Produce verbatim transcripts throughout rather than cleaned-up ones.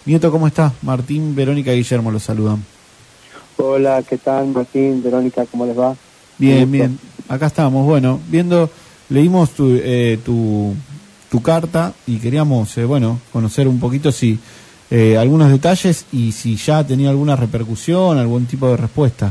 Nieto, ¿cómo estás? Martín, Verónica y Guillermo los saludan. Hola, ¿qué tal, Martín, Verónica? ¿Cómo les va? Bien, bien. Acá estamos, bueno, viendo, leímos tu, eh, tu, tu carta y queríamos, eh, bueno, conocer un poquito si eh, algunos detalles y si ya tenía alguna repercusión, algún tipo de respuesta.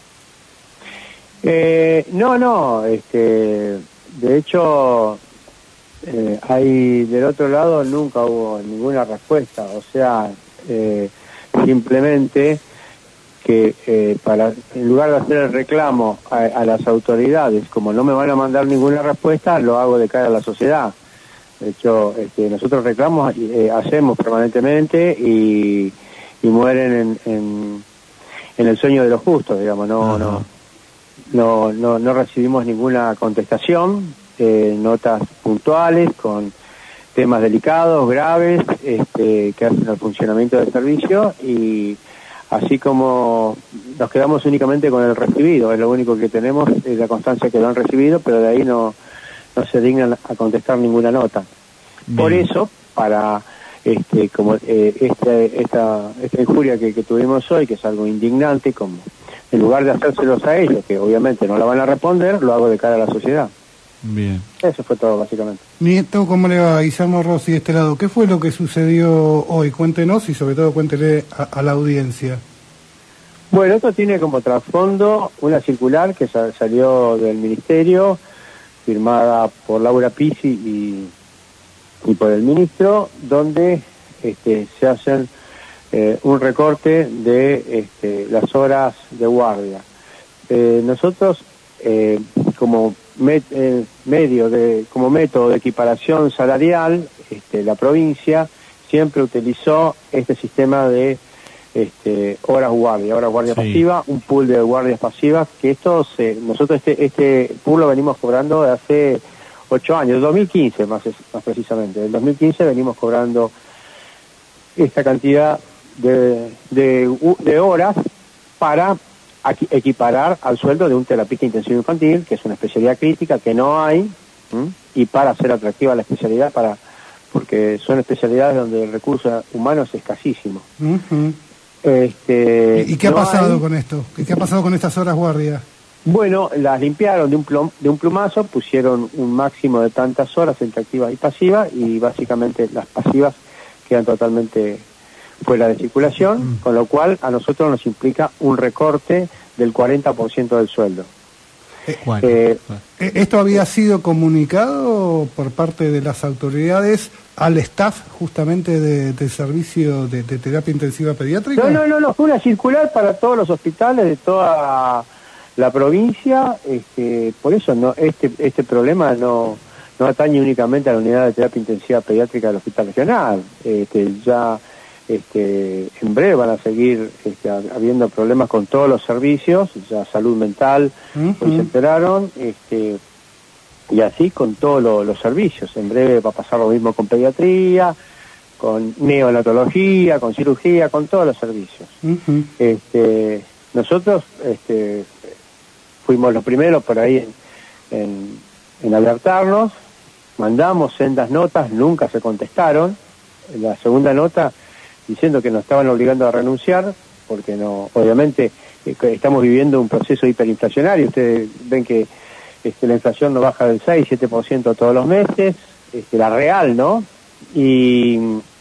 Eh, no, no, este, de hecho, eh, hay del otro lado nunca hubo ninguna respuesta, o sea, eh, simplemente que eh, para en lugar de hacer el reclamo a, a las autoridades, como no me van a mandar ninguna respuesta, lo hago de cara a la sociedad. De hecho, este, nosotros reclamos eh, hacemos permanentemente y, y mueren en, en, en el sueño de los justos, digamos, no, no, no, no, no recibimos ninguna contestación, eh, notas puntuales con temas delicados, graves, este, que hacen al funcionamiento del servicio, y así como nos quedamos únicamente con el recibido, es lo único que tenemos, es la constancia que lo han recibido, pero de ahí no, no se dignan a contestar ninguna nota. Bien. Por eso, para este, como eh, este, esta, esta injuria que, que tuvimos hoy, que es algo indignante, como en lugar de hacérselos a ellos, que obviamente no la van a responder, lo hago de cara a la sociedad. Bien. Eso fue todo, básicamente. Nieto, ¿cómo le va? Guillermo Rossi de este lado. ¿Qué fue lo que sucedió hoy? Cuéntenos y sobre todo cuéntele a, a la audiencia. Bueno, esto tiene como trasfondo una circular que sa salió del Ministerio, firmada por Laura Pizzi y, y por el ministro, donde este, se hacen eh, un recorte de este, las horas de guardia. Eh, nosotros, eh, como met, eh, medio de, como método de equiparación salarial, este, la provincia siempre utilizó este sistema de este, horas guardia, horas guardia sí. pasiva, un pool de guardias pasivas, que esto se, nosotros este, este pool lo venimos cobrando de hace ocho años, dos mil quince más, más precisamente. En dos mil quince venimos cobrando esta cantidad de, de, de horas para equiparar al sueldo de un terapista intensivo infantil, que es una especialidad crítica que no hay, ¿m? y para hacer atractiva la especialidad, para porque son especialidades donde el recurso humano es escasísimo. Uh-huh. Este, ¿Y, y qué no ha pasado hay... con esto? ¿Qué, ¿Qué ha pasado con estas horas guardia? Bueno, las limpiaron de un, plom, de un plumazo, pusieron un máximo de tantas horas entre activa y pasiva, y básicamente las pasivas quedan totalmente fuera de circulación, mm. con lo cual a nosotros nos implica un recorte del cuarenta por ciento del sueldo. Eh, bueno, eh, ¿Esto había sido comunicado por parte de las autoridades al staff justamente de, de servicio de, de terapia intensiva pediátrica? No, no, no, no, fue una circular para todos los hospitales de toda la provincia, este, por eso no este este problema no no atañe únicamente a la unidad de terapia intensiva pediátrica del Hospital Regional, este, ya este, en breve van a seguir este, habiendo problemas con todos los servicios, ya salud mental, uh-huh. hoy se enteraron, este, y así con todos lo, los servicios. En breve va a pasar lo mismo con pediatría, con neonatología, con cirugía, con todos los servicios. Uh-huh. este, nosotros este, fuimos los primeros por ahí en, en, en alertarnos, mandamos sendas notas, nunca se contestaron. La segunda nota diciendo que nos estaban obligando a renunciar, porque no, obviamente eh, estamos viviendo un proceso hiperinflacionario. Ustedes ven que este, la inflación no baja del seis, siete por ciento todos los meses, este, la real, ¿no? Y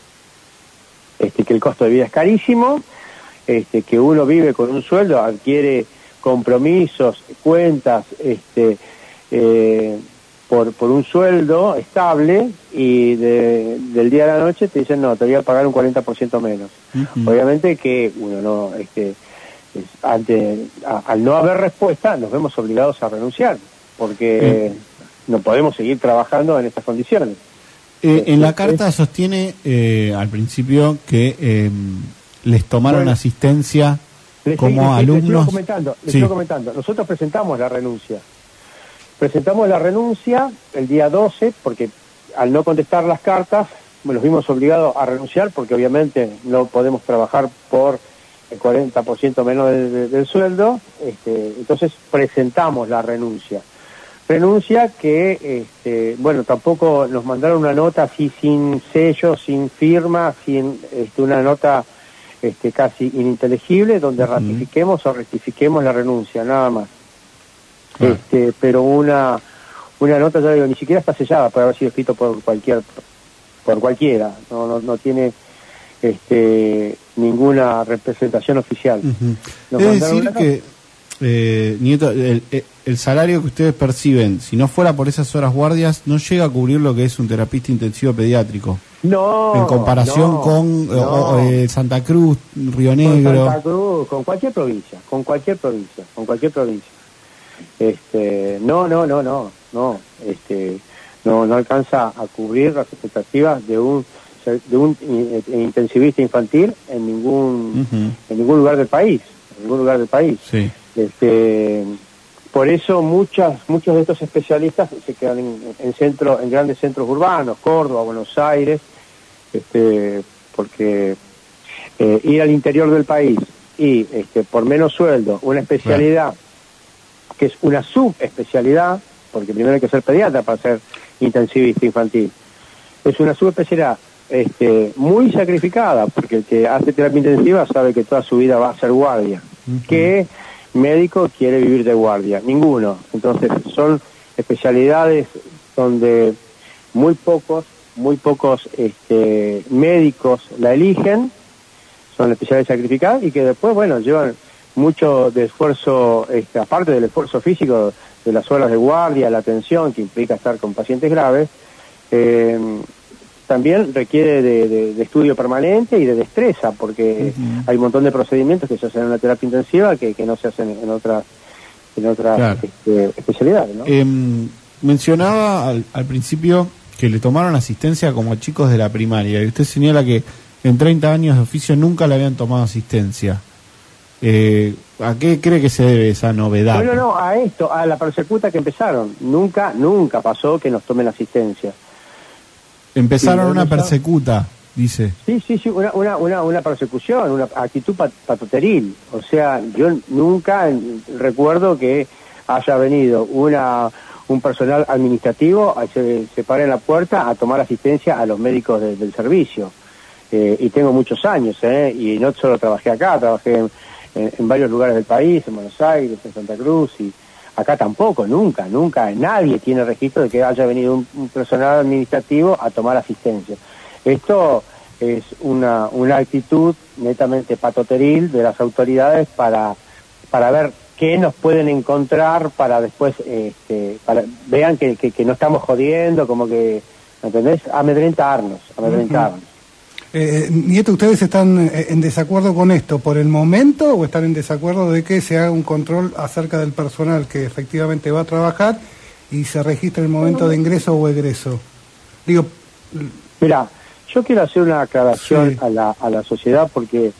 este, que el costo de vida es carísimo, este, que uno vive con un sueldo, adquiere compromisos, cuentas, este, eh, por por un sueldo estable, y de, del día a la noche te dicen no, te voy a pagar un cuarenta por ciento menos. Uh-huh. Obviamente que uno no, este, es, ante, a, al no haber respuesta nos vemos obligados a renunciar, porque uh-huh. no podemos seguir trabajando en estas condiciones. Eh, en la carta es, sostiene eh, al principio que eh, les tomaron bueno, asistencia les, como les, alumnos. Les sigo comentando, les sí. sigo comentando. Nosotros presentamos la renuncia. Presentamos la renuncia el día doce, porque al no contestar las cartas, nos vimos obligados a renunciar, porque obviamente no podemos trabajar por el cuarenta por ciento menos de, de, del sueldo. Este, entonces presentamos la renuncia. renuncia que, este, bueno, tampoco nos mandaron una nota así sin sello, sin firma, sin este, una nota este, casi ininteligible, donde uh-huh. ratifiquemos o rectifiquemos la renuncia, nada más. Uh-huh. Este, pero una una nota, ya digo, ni siquiera está sellada, puede haber sido escrito por cualquier por cualquiera, no no, no tiene este ninguna representación oficial. Uh-huh. Es decir que Eh, Nieto, el, el salario que ustedes perciben, si no fuera por esas horas guardias, no llega a cubrir lo que es un terapista intensivo pediátrico. No. En comparación no, con no. O, eh, Santa Cruz, Río Negro. Con Santa Cruz, con cualquier provincia, con cualquier provincia, con cualquier provincia. Este, no, no, no, no, no, este, no, no alcanza a cubrir las expectativas de un de un intensivista infantil en ningún uh-huh. en ningún lugar del país, en ningún lugar del país. Sí. Este, por eso muchas muchos de estos especialistas se quedan en, en centro en grandes centros urbanos, Córdoba, Buenos Aires, este, porque eh, ir al interior del país y este, por menos sueldo una especialidad bueno. que es una subespecialidad, porque primero hay que ser pediatra para ser intensivista infantil, es una subespecialidad este, muy sacrificada, porque el que hace terapia intensiva sabe que toda su vida va a ser guardia, uh-huh. que médico quiere vivir de guardia, ninguno. Entonces son especialidades donde muy pocos, muy pocos este, médicos la eligen, son especialidades sacrificadas y que después, bueno, llevan mucho de esfuerzo, este, aparte del esfuerzo físico de las horas de guardia, la atención que implica estar con pacientes graves, eh, también requiere de, de, de estudio permanente y de destreza, porque uh-huh. hay un montón de procedimientos que se hacen en la terapia intensiva que, que no se hacen en otras en otras claro. este, especialidades, ¿no? Eh, mencionaba al, al principio que le tomaron asistencia como a chicos de la primaria, y usted señala que en treinta años de oficio nunca le habían tomado asistencia. Eh, ¿A qué cree que se debe esa novedad? No, no, no, a esto, a la persecuta que empezaron. Nunca, nunca pasó que nos tomen asistencia. Empezaron sí, una persecuta, dice. Sí, sí, sí, una, una, una, una persecución, una actitud pat- patoteril. O sea, yo nunca recuerdo que haya venido una un personal administrativo a se, se pare en la puerta a tomar asistencia a los médicos de, del servicio. Eh, y tengo muchos años, ¿eh? Y no solo trabajé acá, trabajé en, en, en varios lugares del país, en Buenos Aires, en Santa Cruz, y acá tampoco, nunca, nunca, nadie tiene registro de que haya venido un, un personal administrativo a tomar asistencia. Esto es una, una actitud netamente patoteril de las autoridades para, para ver qué nos pueden encontrar, para después, este, para vean que, que, que no estamos jodiendo, como que, ¿entendés? Amedrentarnos, amedrentarnos. Uh-huh. Eh, Nieto, ¿ustedes están en desacuerdo con esto por el momento o están en desacuerdo de que se haga un control acerca del personal que efectivamente va a trabajar y se registre el momento de ingreso o egreso? Digo, mira, yo quiero hacer una aclaración sí. a la a la sociedad porque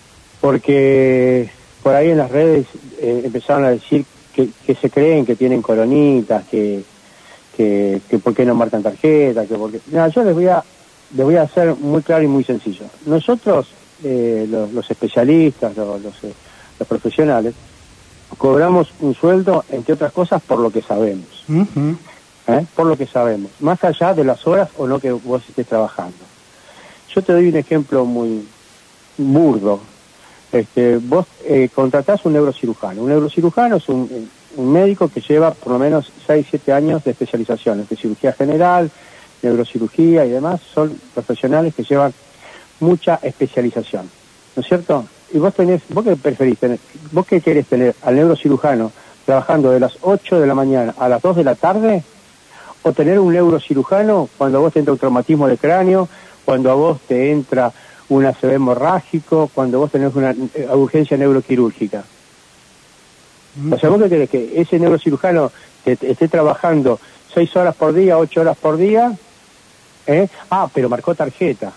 porque por ahí en las redes eh, empezaron a decir que, que se creen que tienen coronitas, que que, que por qué no marcan tarjeta, que porque mira, yo les voy a Les voy a hacer muy claro y muy sencillo. Nosotros, eh, los, los especialistas, los, los, eh, los profesionales, cobramos un sueldo, entre otras cosas, por lo que sabemos. Uh-huh. ¿Eh? Por lo que sabemos. Más allá de las horas o no que vos estés trabajando. Yo te doy un ejemplo muy burdo. Este, vos eh, contratás un neurocirujano. Un neurocirujano es un, un médico que lleva por lo menos seis siete años de especializaciones, de cirugía general, neurocirugía y demás, son profesionales que llevan mucha especialización, ¿no es cierto? Y vos tenés, vos qué preferís tener, vos qué querés tener al neurocirujano trabajando de las ocho de la mañana a las dos de la tarde, o tener un neurocirujano cuando a vos te entra un traumatismo de cráneo, cuando a vos te entra un A C V hemorrágico, cuando vos tenés una urgencia neuroquirúrgica. Mm. O sea, vos qué querés, que ese neurocirujano te, te esté trabajando seis horas por día, ocho horas por día. ¿Eh? Ah, pero marcó tarjeta.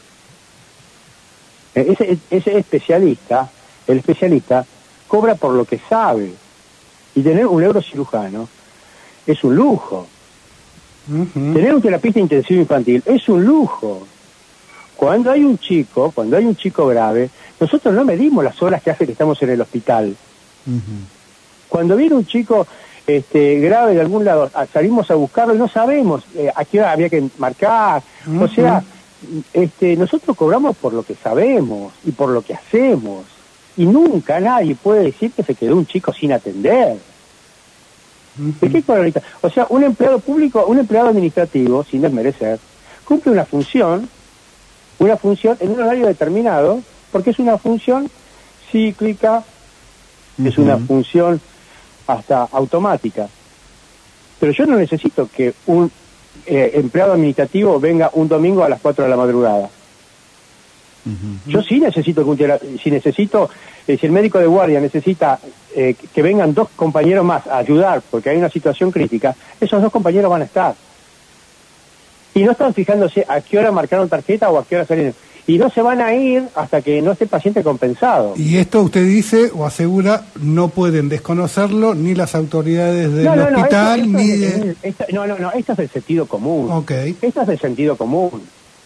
Eh, ese, ese especialista, el especialista, cobra por lo que sabe. Y tener un neurocirujano es un lujo. Uh-huh. Tener un terapista intensivo infantil es un lujo. Cuando hay un chico, cuando hay un chico grave, nosotros no medimos las horas que hace que estamos en el hospital. Uh-huh. Cuando viene un chico este, grave de algún lado, salimos a buscarlo y no sabemos eh, a qué hora había que marcar. Uh-huh. O sea, este, nosotros cobramos por lo que sabemos y por lo que hacemos. Y nunca nadie puede decir que se quedó un chico sin atender. Uh-huh. ¿De qué cobra ahorita? O sea, un empleado público, un empleado administrativo, sin desmerecer, cumple una función, una función en un horario determinado, porque es una función cíclica, uh-huh. es una función hasta automática. Pero yo no necesito que un eh, empleado administrativo venga un domingo a las cuatro de la madrugada. Uh-huh. Yo sí necesito que un, si necesito, eh, si el médico de guardia necesita eh, que vengan dos compañeros más a ayudar porque hay una situación crítica, esos dos compañeros van a estar. Y no están fijándose a qué hora marcaron tarjeta o a qué hora salieron. Y no se van a ir hasta que no esté el paciente compensado. Y esto usted dice o asegura, no pueden desconocerlo ni las autoridades del no, no, no, hospital, esto, esto ni es, de... Esto, no, no, no, esto es el sentido común. Okay. Esto es el sentido común.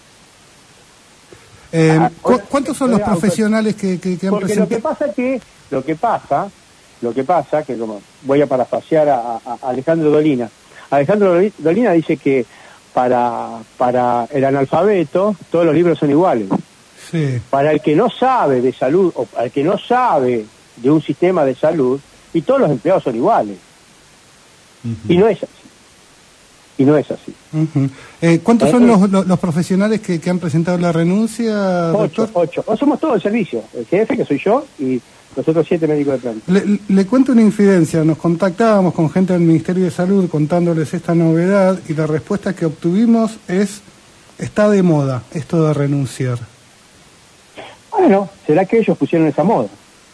Eh, ah, ¿cu ¿Cuántos son los profesionales que, que, que han porque presentado? Porque lo que pasa que, lo que pasa, lo que pasa, que como voy a parafrasear a, a, a Alejandro Dolina. Alejandro Dolina dice que para, para el analfabeto todos los libros son iguales. Sí. Para el que no sabe de salud, o para el que no sabe de un sistema de salud, y todos los empleados son iguales. Uh-huh. Y no es así. Y no es así. Uh-huh. eh, ¿Cuántos son los, los, los profesionales que, que han presentado la renuncia, doctor? Ocho, ocho. O somos todos el servicio. El jefe, que soy yo, y los otros siete médicos de planta. Le, le cuento una infidencia. Nos contactábamos con gente del Ministerio de Salud contándoles esta novedad y la respuesta que obtuvimos es: está de moda esto de renunciar. Bueno, será que ellos pusieron esa moda.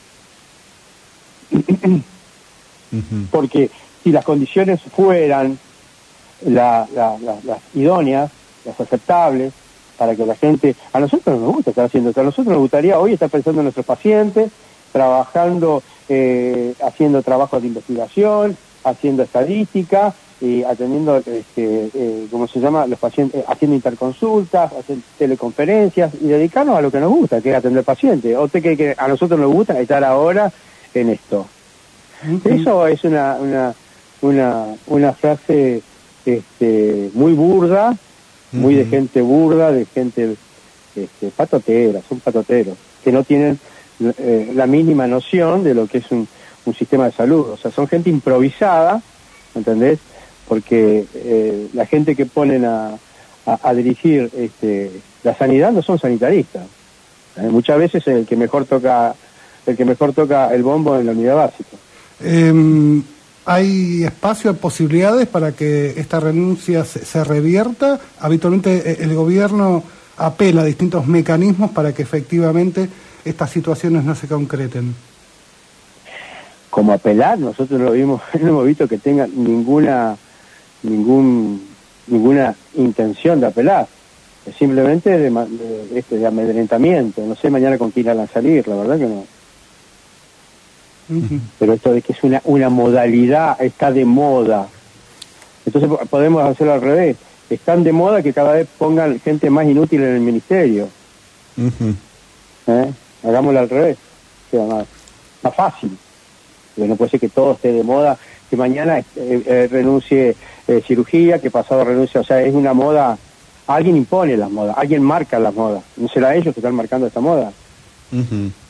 Uh-huh. Porque si las condiciones fueran la, la, la, las idóneas, las aceptables, para que la gente... A nosotros no nos gusta estar haciendo esto. A nosotros nos gustaría hoy estar pensando en nuestros pacientes, trabajando, eh, haciendo trabajos de investigación, haciendo estadística, y atendiendo, este, eh, ¿cómo se llama? Los pacientes, haciendo interconsultas, haciendo teleconferencias, y dedicarnos a lo que nos gusta, que es atender pacientes. O te que, que a nosotros nos gusta estar ahora en esto. Uh-huh. Eso es una, una, una, una frase este, muy burda, uh-huh. muy de gente burda, de gente este, patotera, son patoteros, que no tienen eh, la mínima noción de lo que es un, un sistema de salud. O sea, son gente improvisada, ¿entendés? Porque eh, la gente que ponen a, a, a dirigir este, la sanidad no son sanitaristas. Eh, muchas veces el que mejor toca el que mejor toca el bombo en la unidad básica. Eh, ¿Hay espacio, hay posibilidades para que esta renuncia se, se revierta? Habitualmente el gobierno apela a distintos mecanismos para que efectivamente estas situaciones no se concreten. Como apelar, nosotros no vimos, no hemos visto que tengan ninguna ningún ninguna intención de apelar. Es simplemente de, de, este, de amedrentamiento. No sé mañana con quién irán a salir, la verdad que no. Uh-huh. Pero esto de que es una, una modalidad, está de moda. Entonces podemos hacerlo al revés. Están de moda que cada vez pongan gente más inútil en el ministerio. Uh-huh. ¿Eh? Hagámoslo al revés. Sea más, más fácil. Porque no puede ser que todo esté de moda, que mañana eh, eh, renuncie eh, cirugía, que pasado renuncie. O sea, es una moda. Alguien impone las modas, alguien marca las modas. No será ellos que están marcando esta moda. Uh-huh.